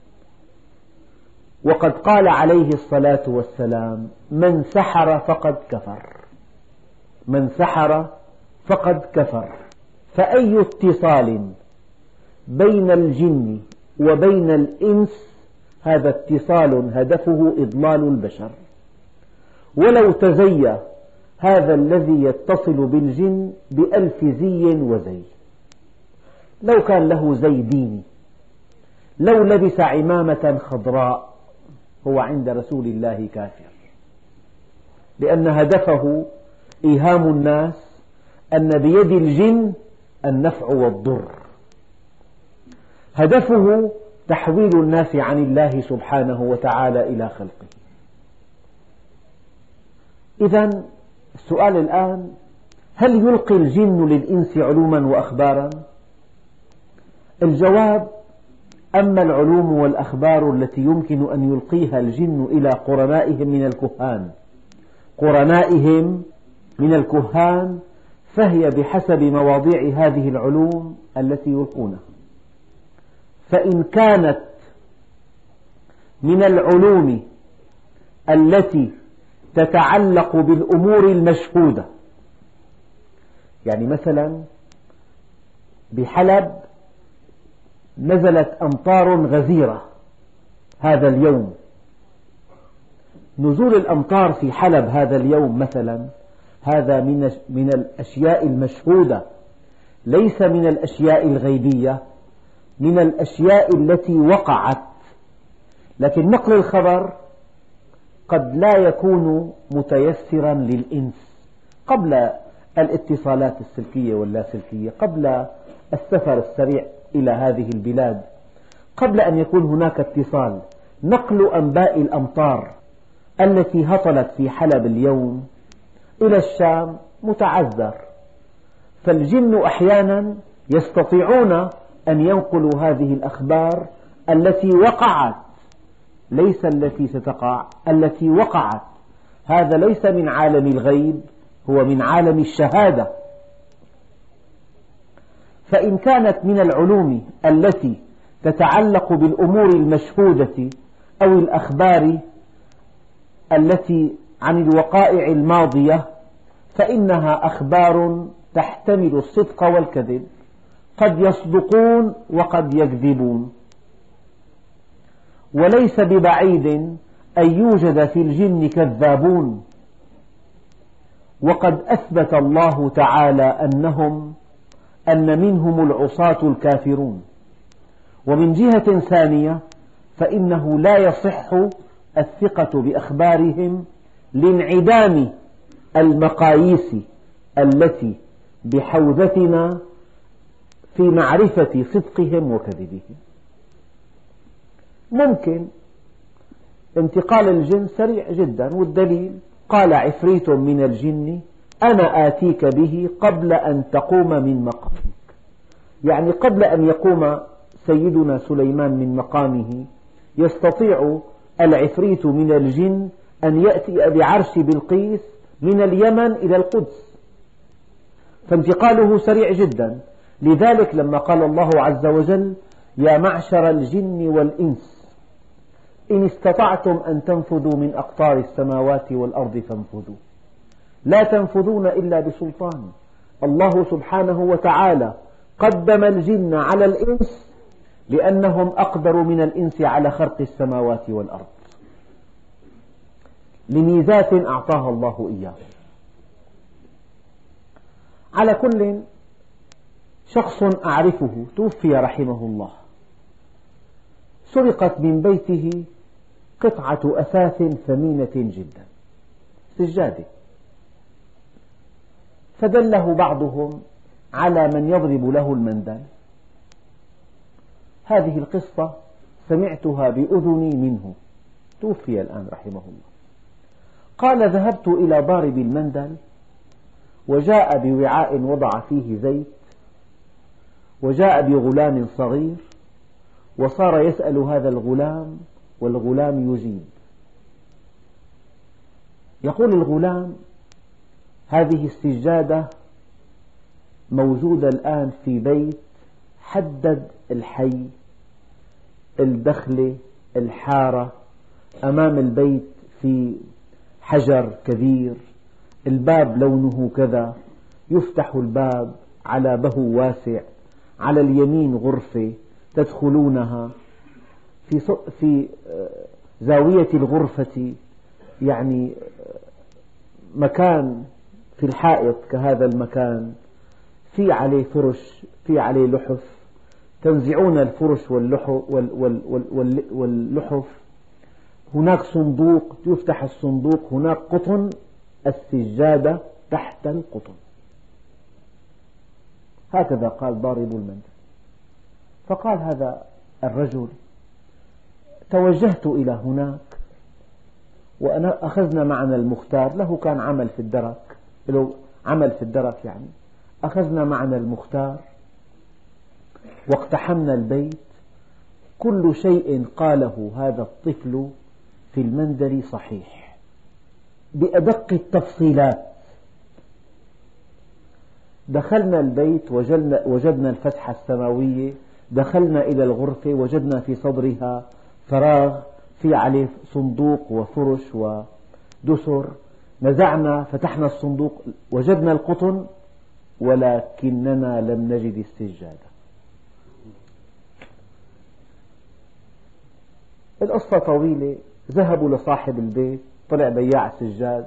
A: وقد قال عليه الصلاة والسلام: من سحر فقد كفر، من سحر فقد كفر. فأي اتصال بين الجن وبين الإنس هذا اتصال هدفه إضلال البشر. ولو تزي هذا الذي يتصل بالجن بألف زي وزي، لو كان له زي ديني، لو لبس عمامة خضراء، هو عند رسول الله كافر، لأن هدفه إيهام الناس أن بيد الجن النفع والضر، هدفه تحويل الناس عن الله سبحانه وتعالى إلى خلقه. إذن السؤال الآن: هل يلقي الجن للإنس علوما وأخبارا؟ الجواب: أما العلوم والأخبار التي يمكن أن يلقيها الجن إلى قرنائهم من الكهان قرنائهم من الكهان فهي بحسب مواضيع هذه العلوم التي يلقونها. فإن كانت من العلوم التي تتعلق بالأمور المشهودة، يعني مثلا بحلب نزلت أمطار غزيرة هذا اليوم، نزول الأمطار في حلب هذا اليوم مثلا هذا من من الأشياء المشهودة، ليس من الأشياء الغيبية، من الأشياء التي وقعت. لكن نقل الخبر قد لا يكون متيسرا للإنس قبل الاتصالات السلكية واللاسلكية، قبل السفر السريع إلى هذه البلاد، قبل أن يكون هناك اتصال. نقل أنباء الأمطار التي هطلت في حلب اليوم إلى الشام متعذر، فالجن أحيانا يستطيعون أن ينقلوا هذه الأخبار التي وقعت، ليس التي ستقع، التي وقعت. هذا ليس من عالم الغيب، هو من عالم الشهادة. فإن كانت من العلوم التي تتعلق بالأمور المشهودة أو الأخبار التي عن الوقائع الماضية فإنها أخبار تحتمل الصدق والكذب، قد يصدقون وقد يكذبون. وليس ببعيد أن يوجد في الجن كذابون، وقد أثبت الله تعالى أنهم أن منهم العصاة الكافرون. ومن جهة ثانية فإنه لا يصح الثقة بأخبارهم لانعدام المقاييس التي بحوزتنا في معرفة صدقهم وكذبهم. ممكن انتقال الجن سريع جدا، والدليل قال عفريت من الجن أنا آتيك به قبل أن تقوم من مقامك، يعني قبل أن يقوم سيدنا سليمان من مقامه يستطيع العفريت من الجن أن يأتي بعرش بلقيس من اليمن إلى القدس، فانتقاله سريع جدا. لذلك لما قال الله عز وجل يا معشر الجن والإنس إن استطعتم أن تنفذوا من أقطار السماوات والأرض فانفذوا لا تنفذون إلا بسلطان. الله سبحانه وتعالى قدم الجن على الإنس لأنهم أقدر من الإنس على خلق السماوات والأرض لميزات أعطاها الله إياه. على كل، شخص أعرفه توفي رحمه الله، سرقت من بيته قطعة أثاث ثمينة جدا، سجادة، فدله بعضهم على من يضرب له المندل. هذه القصة سمعتها بأذني منه، توفي الآن رحمه الله. قال ذهبت إلى ضارب المندل وجاء بوعاء وضع فيه زيت، وجاء بغلام صغير وصار يسأل هذا الغلام والغلام يجيب. يقول الغلام هذه السجادة موجودة الآن في بيت حدد الحي الدخلة الحارة، أمام البيت في حجر كبير، الباب لونه كذا، يفتح الباب على بهو واسع، على اليمين غرفة تدخلونها، في في زاوية الغرفة يعني مكان في الحائط كهذا المكان، في عليه فرش، في عليه لحف، تنزعون الفرش واللحف، هناك صندوق يفتح الصندوق، هناك قطن، السجادة تحت القطن. هكذا قال ضارب المندل. فقال هذا الرجل توجهت إلى هناك وأنا أخذنا معنا المختار، له كان عمل في الدرك، له عمل في الدرك يعني، أخذنا معنا المختار واقتحمنا البيت، كل شيء قاله هذا الطفل في المندل صحيح بأدق التفصيلات.
B: دخلنا البيت وجدنا, وجدنا الفتحة السماوية، دخلنا إلى الغرفة وجدنا في صدرها فراغ في عليه صندوق وفرش ودسر، نزعنا فتحنا الصندوق وجدنا القطن ولكننا لم نجد السجادة. القصة طويلة. ذهبوا لصاحب البيت، طلع بياع السجاد،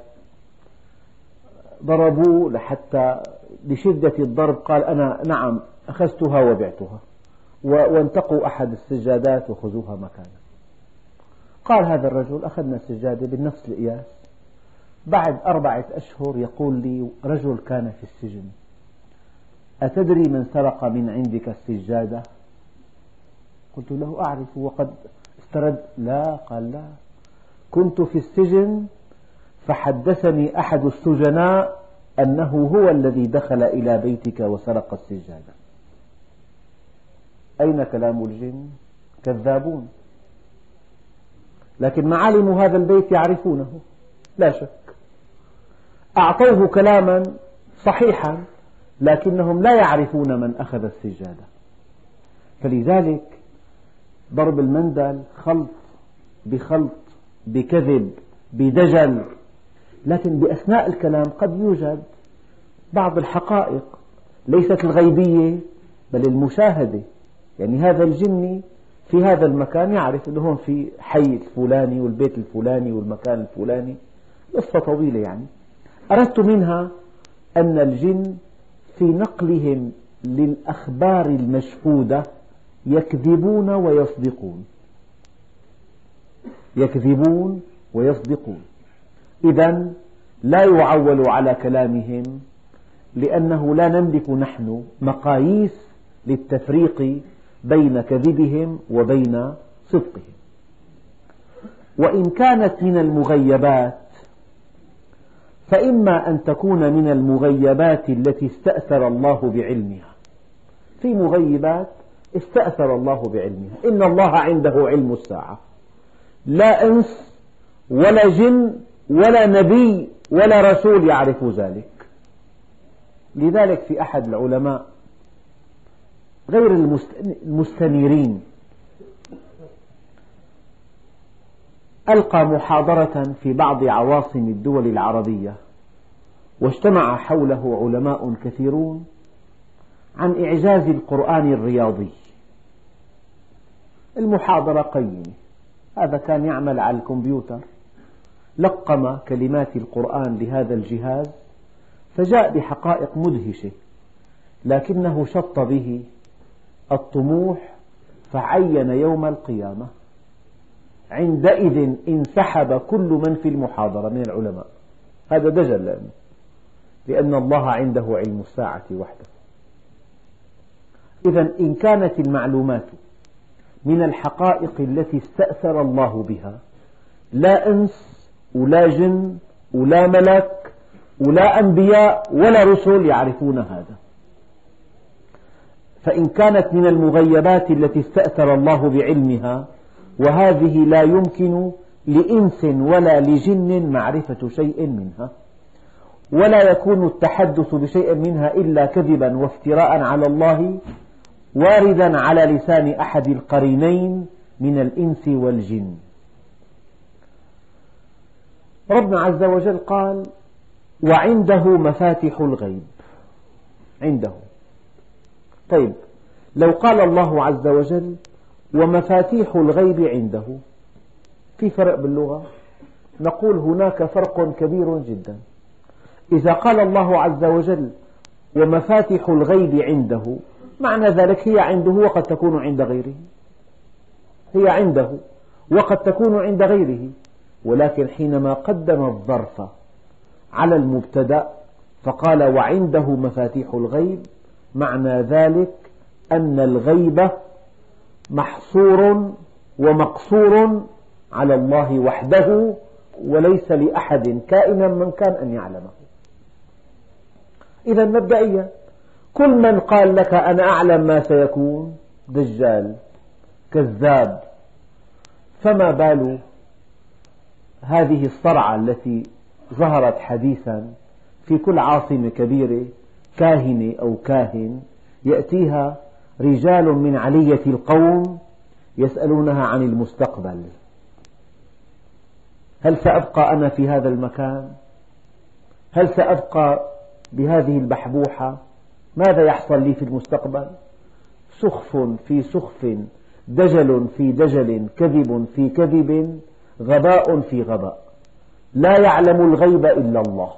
B: ضربوه لحتى لشدة الضرب قال أنا نعم أخذتها وبعتها، وانتقوا أحد السجادات وخذوها مكانها. قال هذا الرجل أخذنا السجادة بالنفس القياس. بعد أربعة أشهر يقول لي رجل كان في السجن: أتدري من سرق من عندك السجادة؟ قلت له أعرف وقد استرد. لا، قال لا، كنت في السجن فحدثني أحد السجناء أنه هو الذي دخل إلى بيتك وسرق السجادة. أين كلام الجن؟ كذابون. لكن معالم هذا البيت يعرفونه لا شك، أعطوه كلاما صحيحا لكنهم لا يعرفون من أخذ السجادة. فلذلك ضرب المندل خلط بخلط بكذب بدجل، لكن بأثناء الكلام قد يوجد بعض الحقائق ليست الغيبية بل المشاهدة. يعني هذا الجني في هذا المكان يعرف أنه هون في حي الفلاني والبيت الفلاني والمكان الفلاني. قصة طويلة. يعني أردت منها أن الجن في نقلهم للأخبار المشهودة يكذبون ويصدقون، يكذبون ويصدقون. إذن لا يعول على كلامهم، لأنه لا نملك نحن مقاييس للتفريق بين كذبهم وبين صدقهم. وإن كانت من المغيبات فإما أن تكون من المغيبات التي استأثر الله بعلمها. في مغيبات استأثر الله بعلمها. إن الله عنده علم الساعة، لا إنس ولا جن ولا نبي ولا رسول يعرف ذلك. لذلك في أحد العلماء غير المستنيرين ألقى محاضرة في بعض عواصم الدول العربية، واجتمع حوله علماء كثيرون عن إعجاز القرآن الرياضي. المحاضرة قيمة. هذا كان يعمل على الكمبيوتر، لقم كلمات القرآن لهذا الجهاز فجاء بحقائق مدهشة، لكنه شط به الطموح فعين يوم القيامة. عندئذ انسحب كل من في المحاضرة من العلماء. هذا دجل، لأنه لأن الله عنده علم الساعة وحده. إذن إن كانت المعلومات من الحقائق التي استأثر الله بها، لا إنس ولا جن ولا ملك ولا أنبياء ولا رسل يعرفون هذا. فإن كانت من المغيبات التي استأثر الله بعلمها، وهذه لا يمكن لإنس ولا لجن معرفة شيء منها، ولا يكون التحدث بشيء منها إلا كذبا وافتراء على الله واردا على لسان أحد القرينين من الإنس والجن. ربنا عز وجل قال: وعنده مفاتح الغيب. عنده. طيب، لو قال الله عز وجل ومفاتيح الغيب عنده، في فرق باللغة؟ نقول هناك فرق كبير جدا. إذا قال الله عز وجل ومفاتح الغيب عنده، معنى ذلك هي عنده وقد تكون عند غيره، هي عنده وقد تكون عند غيره. ولكن حينما قدم الظرف على المبتدأ فقال وعنده مفاتيح الغيب، معنى ذلك أن الغيب محصور ومقصور على الله وحده، وليس لأحد كائنا من كان أن يعلمه. إذا مبدئيا كل من قال لك أنا أعلم ما سيكون دجال كذاب. فما بال هذه الصرعة التي ظهرت حديثا في كل عاصمة كبيرة، كاهنة أو كاهن يأتيها رجال من علية القوم يسألونها عن المستقبل: هل سأبقى أنا في هذا المكان؟ هل سأبقى بهذه البحبوحة؟ ماذا يحصل لي في المستقبل؟ سخف في سخف، دجل في دجل، كذب في كذب، غباء في غباء، لا يعلم الغيب إلا الله.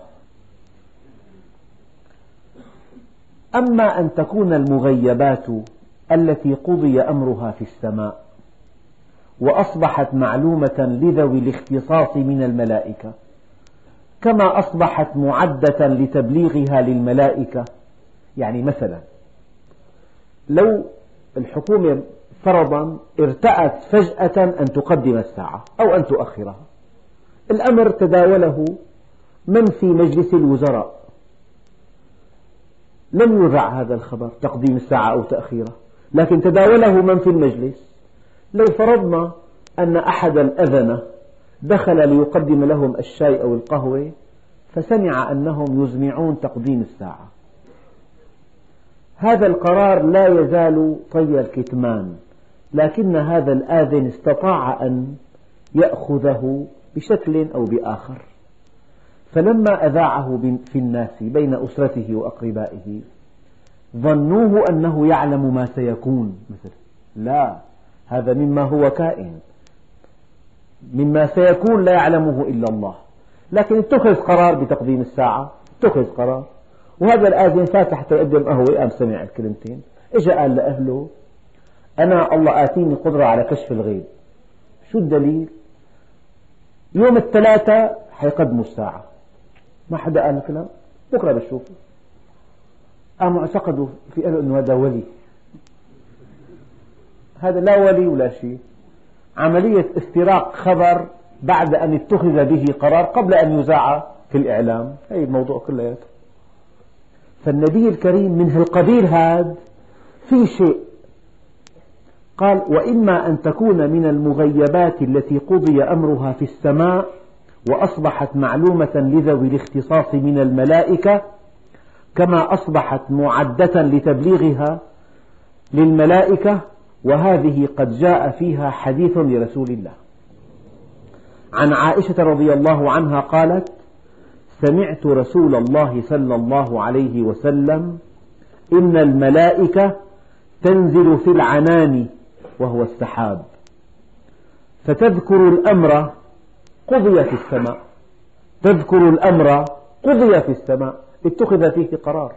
B: أما أن تكون المغيبات التي قضي أمرها في السماء وأصبحت معلومة لذوي الاختصاص من الملائكة، كما أصبحت معدة لتبليغها للملائكة. يعني مثلا لو الحكومة فرضا ارتأت فجأة أن تقدم الساعة أو أن تؤخرها، الأمر تداوله من في مجلس الوزراء، لم يذع هذا الخبر تقديم الساعة أو تأخيرها، لكن تداوله من في المجلس. لو فرضنا أن أحد الأذنة دخل ليقدم لهم الشاي أو القهوة فسمع أنهم يزمعون تقديم الساعة، هذا القرار لا يزال طي الكتمان، لكن هذا الآذن استطاع أن يأخذه بشكل أو بآخر، فلما أذاعه في الناس بين أسرته وأقربائه ظنوه أنه يعلم ما سيكون مثلا. لا، هذا مما هو كائن، مما سيكون لا يعلمه إلا الله، لكن اتخذ قرار بتقديم الساعة، اتخذ قرار، وهذا الآذن فاتح تقدم قهوة قام سمع الكلمتين، إجا قال لأهله: أنا الله آتيني قدرة على كشف الغيب. شو الدليل؟ يوم الثلاثة حيقدموا الساعة، ما حدا قال الكلام، بكرة بشوفه. قاموا اعتقدوا في قالوا إنه هذا ولي، هذا لا ولي ولا شيء، عملية استراق خبر بعد أن اتخذ به قرار قبل أن يذاع في الإعلام. هي الموضوع كله. فالنبي الكريم من هالقبيل هذا في شيء قال: وإما أن تكون من المغيبات التي قضي أمرها في السماء وأصبحت معلومة لذوي الاختصاص من الملائكة، كما أصبحت معدة لتبليغها للملائكة، وهذه قد جاء فيها حديث لرسول الله. عن عائشة رضي الله عنها قالت: سمعت رسول الله صلى الله عليه وسلم: إن الملائكة تنزل في العنان وهو السحاب، فتذكر الأمر قضي في السماء، تذكر الأمر قضي في السماء، اتخذ فيه قرار.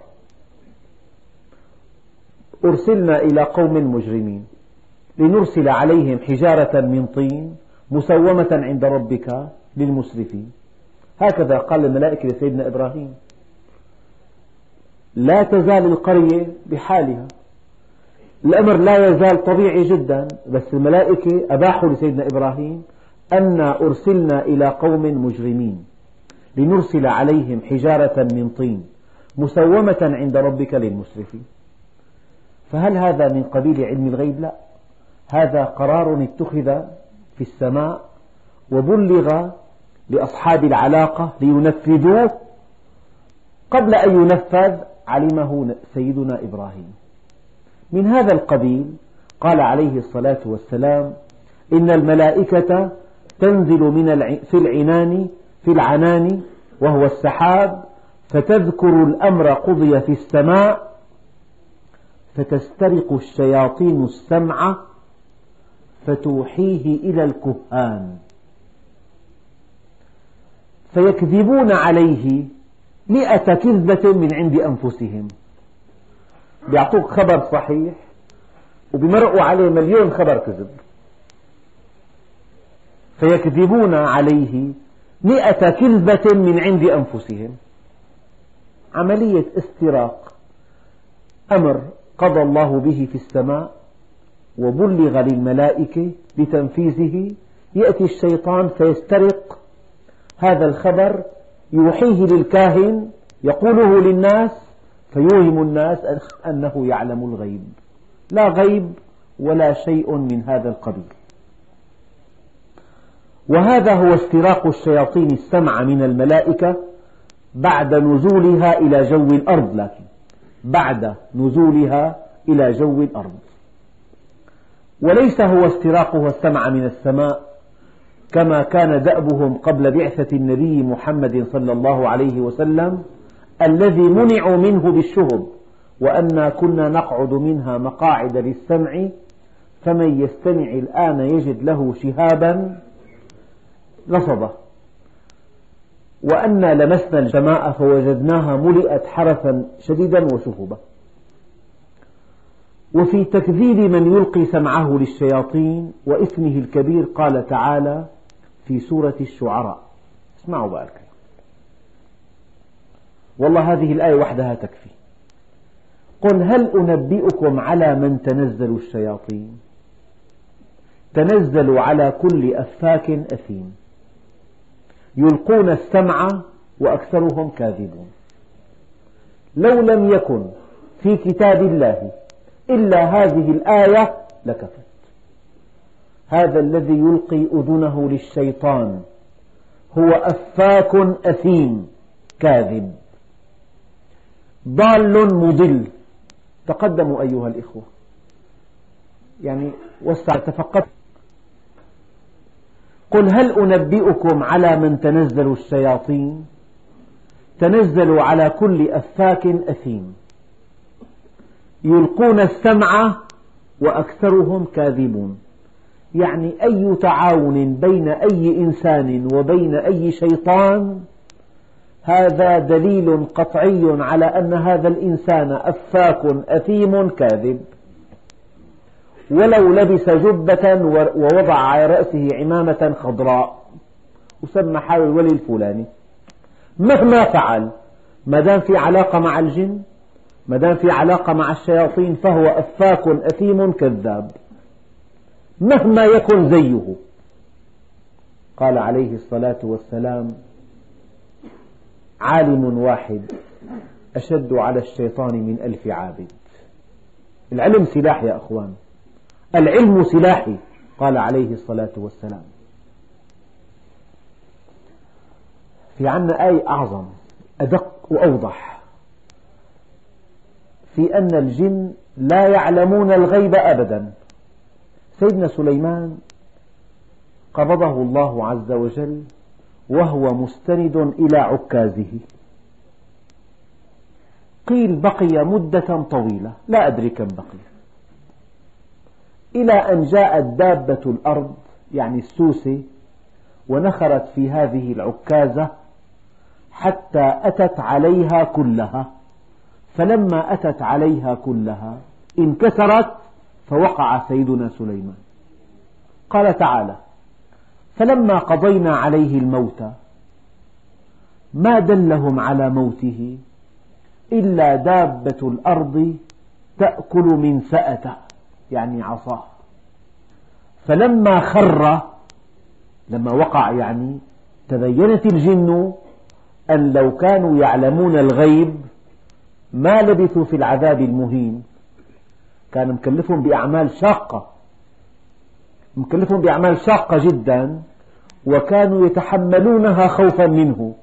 B: أرسلنا إلى قوم مجرمين لنرسل عليهم حجارة من طين مسومة عند ربك للمسرفين. هكذا قال الملائكة لسيدنا إبراهيم. لا تزال القرية بحالها، الأمر لا يزال طبيعي جدا، بس الملائكة أباحوا لسيدنا إبراهيم أن أرسلنا إلى قوم مجرمين لنرسل عليهم حجارة من طين مسومة عند ربك للمسرفين. فهل هذا من قبيل علم الغيب؟ لا، هذا قرار اتخذ في السماء وبلغ لأصحاب العلاقة لينفذوه، قبل أن ينفذ علمه سيدنا إبراهيم. من هذا القبيل قال عليه الصلاة والسلام: إن الملائكة تنزل من في العنان في العنان وهو السحاب، فتذكر الأمر قضي في السماء، فتسترق الشياطين السمع فتوحيه إلى الكهان، فيكذبون عليه مئة كذبة من عند أنفسهم. بيعطوك خبر صحيح وبيمرقوا عليه مليون خبر كذب، فيكذبون عليه مئة كذبة من عند أنفسهم. عملية استراق أمر قضى الله به في السماء وبلغ للملائكة لتنفيذه، يأتي الشيطان فيسترق هذا الخبر، يوحيه للكاهن يقوله للناس، فيوهم الناس أنه يعلم الغيب. لا غيب ولا شيء من هذا القبيل. وهذا هو استراق الشياطين السمع من الملائكة بعد نزولها إلى جو الأرض، لكن بعد نزولها إلى جو الأرض. وليس هو استراقها السمع من السماء كما كان دأبهم قبل بعثة النبي محمد صلى الله عليه وسلم الذي منعوا منه بالشهب، وأنا كنا نقعد منها مقاعد للسمع فمن يستمع الآن يجد له شهابا رصدا، وأنا لمسنا السماء فوجدناها ملئت حرسا شديدا وشهبا. وفي تكذيب من يلقي سمعه للشياطين وإثمه الكبير قال تعالى في سورة الشعراء، اسمعوا بقى الكلام، والله هذه الآية وحدها تكفي. قل هل أنبئكم على من تنزل الشياطين؟ تنزل على كل أفاك أثيم يلقون السمع وأكثرهم كاذبون. لو لم يكن في كتاب الله إلا هذه الآية لكفت. هذا الذي يلقي أذنه للشيطان هو أفاك أثيم كاذب ضال مضل. تقدموا أيها الإخوة، يعني وسع تفقد. قل هل أنبئكم على من تنزل الشياطين؟ تنزل على كل أفاك أثيم يلقون السمع وأكثرهم كاذبون. يعني أي تعاون بين أي إنسان وبين أي شيطان هذا دليل قطعي على أن هذا الإنسان أفاك أثيم كاذب، ولو لبس جبة ووضع على رأسه عمامة خضراء وسمى حاله الولي الفلاني، مهما فعل ما دام في علاقة مع الجن، ما دام في علاقة مع الشياطين، فهو أفاك أثيم كذاب مهما يكن زيه. قال عليه الصلاة والسلام عالم واحد أشد على الشيطان من ألف عابد. العلم سلاح يا أخوان، العلم سلاحي، قال عليه الصلاة والسلام. في عنا آية أعظم أدق وأوضح في أن الجن لا يعلمون الغيب أبدا. سيدنا سليمان قبضه الله عز وجل وهو مستند إلى عكازه، قيل بقي مدة طويلة لا أدري كم بقي، إلى أن جاءت دابة الأرض يعني السوسة ونخرت في هذه العكازة حتى أتت عليها كلها، فلما أتت عليها كلها انكسرت فوقع سيدنا سليمان. قال تعالى فلما قضينا عليه الموت ما دلهم على موته إلا دابة الأرض تأكل من سأته يعني عصاه. فلما خر لما وقع يعني تبينت الجن أن لو كانوا يعلمون الغيب ما لبثوا في العذاب المهين. كان مكلفهم بأعمال شاقة مكلفهم بأعمال شاقة جدا وكانوا يتحملونها خوفا منه.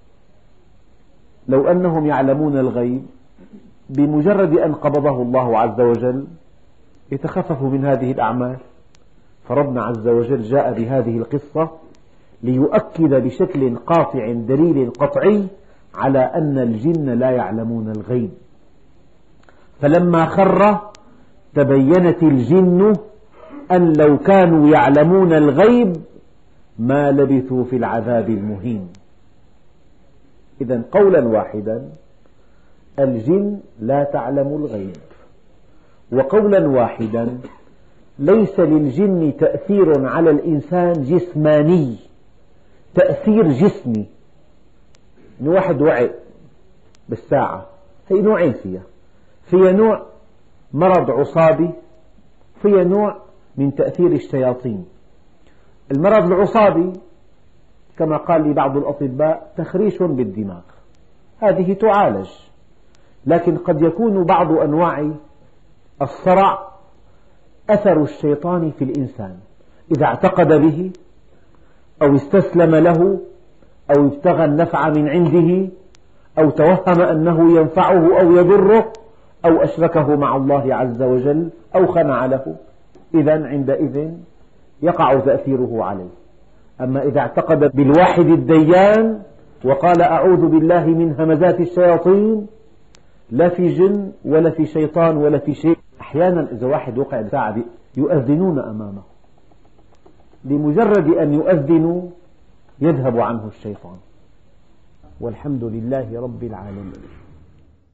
B: لو أنهم يعلمون الغيب بمجرد أن قبضه الله عز وجل يتخففوا من هذه الأعمال. فربنا عز وجل جاء بهذه القصة ليؤكد بشكل قاطع دليل قطعي على أن الجن لا يعلمون الغيب. فلما خر تبينت الجن أن لو كانوا يعلمون الغيب ما لبثوا في العذاب المهين. إذن قولا واحدا الجن لا تعلم الغيب، وقولا واحدا ليس للجن تأثير على الإنسان جسماني، تأثير جسمي. إن واحد وعي بالساعة هي نوعين فيها، فيها نوع مرض عصابي، فيها نوع من تأثير الشياطين. المرض العصابي كما قال لي بعض الأطباء تخريش بالدماغ، هذه تعالج، لكن قد يكون بعض أنواع الصرع أثر الشيطان في الإنسان إذا اعتقد به أو استسلم له أو ابتغى النفع من عنده أو توهم أنه ينفعه أو يضره أو أشركه مع الله عز وجل أو خنع له، إذن عندئذ يقع تأثيره عليه. أما إذا اعتقد بالواحد الديان وقال أعوذ بالله من همزات الشياطين، لا في جن ولا في شيطان ولا في شيء. أحيانا إذا واحد وقع ساعة يؤذنون أمامه، لمجرد أن يؤذنوا يذهب عنه الشيطان.
A: والحمد لله رب العالمين.